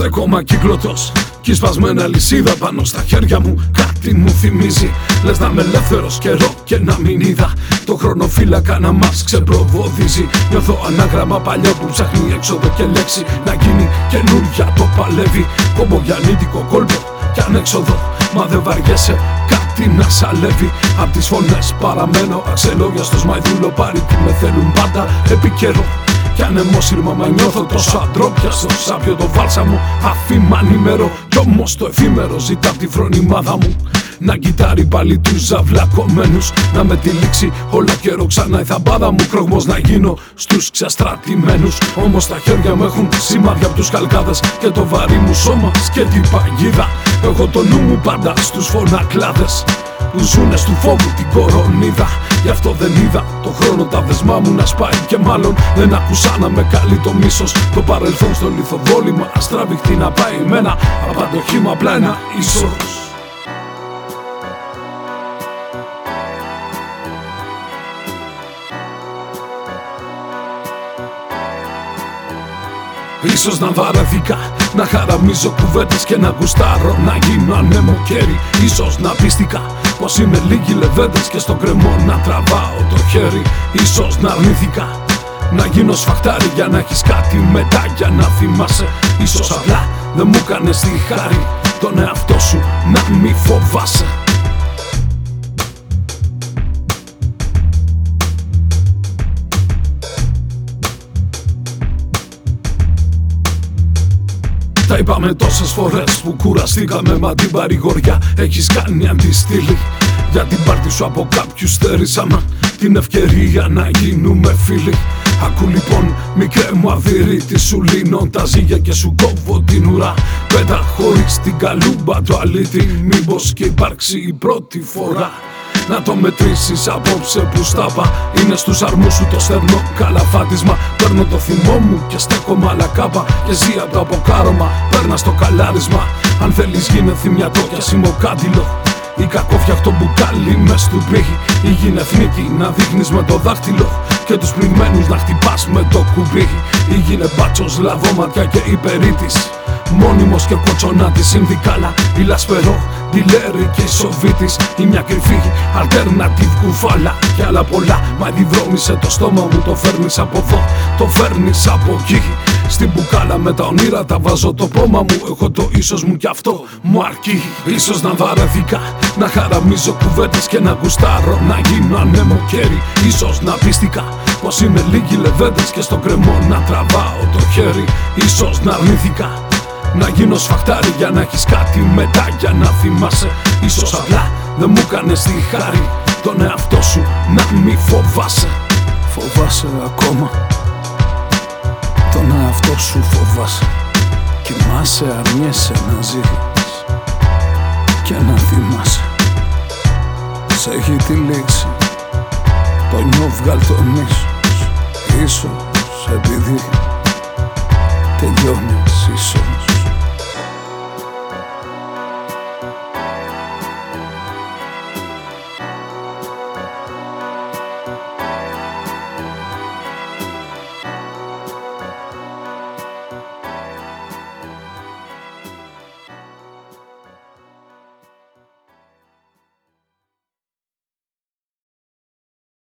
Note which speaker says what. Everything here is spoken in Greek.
Speaker 1: Στεκόμαι κύκλωτος κι σπασμένα λυσίδα πάνω στα χέρια μου. Κάτι μου θυμίζει, λες να είμαι ελεύθερος καιρό και να μην είδα το χρονοφύλακα να μας ξεπροβοδίζει. Νιώθω ανάγραμμα παλιό που ψάχνει έξοδο και λέξη να γίνει καινούρια, το παλεύει. Κομπογιαννίτικο κόλπο κι ανέξοδο, μα δεν βαριέσαι κάτι να σαλεύει. Απ' τις φωνές παραμένω αξελόγιαστος μαϊδούλο, πάρει τι με θέλουν πάντα επικαιρό. Κι ανεμόσυρμα μα νιώθω τόσο αντρόπιαστο, σάπιο το βάλσαμο αφήμα νημερό. Κι όμως το εφήμερο ζητά απ' τη φρονιμάδα μου να κοιτάρει πάλι τους ζαυλακωμένους, να με τυλίξει όλα καιρό ξανά η θαμπάδα μου. Κρογμός να γίνω στους ξεστρατημένους, όμως τα χέρια μου έχουν σημάδια απ' τους χαλκάδες και το βαρύ μου σώμα σκέτη παγίδα. Έχω το νου μου πάντα στους φωνακλάδες που ζουνε στου φόβου την κορονίδα. Γι' αυτό δεν είδα το χρόνο τα δεσμά μου να σπάει και μάλλον δεν άκουσα να με καλεί το μίσος. Το παρελθόν στο λιθοβόλημα αστραβηχτεί να πάει με ένα απαντοχήμα, απλά ένα ίσως. Ίσως να βαρεθήκα να χαραμίζω κουβέντες και να γουστάρω να γίνω ανεμοκέρι. Ίσως να πίστηκα πως είναι λίγοι λεβέντες και στον κρεμό να τραβάω το χέρι. Ίσως να αρνήθηκα να γίνω σφαχτάρι για να έχεις κάτι μετά για να θυμάσαι. Ίσως απλά δεν μου κάνες τη χάρη τον εαυτό σου να μη φοβάσαι. Τα είπαμε τόσες φορές που κουραστήκαμε, μα την παρηγοριά έχεις κάνει αντιστήλη. Για την πάρτι σου από κάποιους στερήσαμε την ευκαιρία να γίνουμε φίλοι. Ακού λοιπόν μικρέ μου αδύρυτη, σου λύνω τα ζύγια και σου κόβω την ουρά. Πέτα χωρίς την καλούμπα το αλήτη, μήπως και υπάρξει η πρώτη φορά. Να το μετρήσεις απόψε που στάπα, είναι στους αρμούς σου το στερνό καλαφάτισμα. Παίρνω το θυμό μου και στέκω μαλακάπα και ζει απ' το αποκάρωμα, παίρνα στο καλάρισμα. Αν θέλεις γίνε θυμιατό κι ας είμαι ο κάντιλο ή κακόφτιαχτο μπουκάλι μες του πήγη. Ή γίνε εθνίκη να δείχνεις με το δάχτυλο και τους πνιγμένους να χτυπάς με το κουμπί. Ή γίνε μπάτσος λαδόματια και υπερήτης, μόνιμος και κοτσονάτης συνδικάλα. Ή λασπερό, ντιλέρι και ισοβίτης, ή μια κρυφή alternative κουφάλα. Κι άλλα πολλά, μα διδρόμησε το στόμα μου. Το φέρνεις από εδώ, το φέρνεις από εκεί. Στην μπουκάλα με τα ονείρα τα βάζω το πόμα μου. Έχω το ίσως μου κι αυτό μου αρκεί. Ίσως να βαρεθήκα να χαραμίζω κουβέντες και να γουστάρω να γίνω ανεμοκέρι. Ίσως να πίστηκα πως είναι λίγοι λεβέντες και στον κρεμό να τραβάω το χέρι. Ίσως να αρνήθηκα να γίνω σφαχτάρι για να έχεις κάτι μετά για να θυμάσαι. Ίσως απλά δεν μου κάνες τη χάρη τον εαυτό σου να μη φοβάσαι.
Speaker 2: Φοβάσαι ακόμα τον εαυτό σου, φοβάσαι. Κοιμάσαι, αρνιέσαι να ζεις και να θυμάσαι. Σ' έχει τυλίξει το νιώ, βγάλ' το μίσος. Ίσως επειδή τελειώνεις ίσως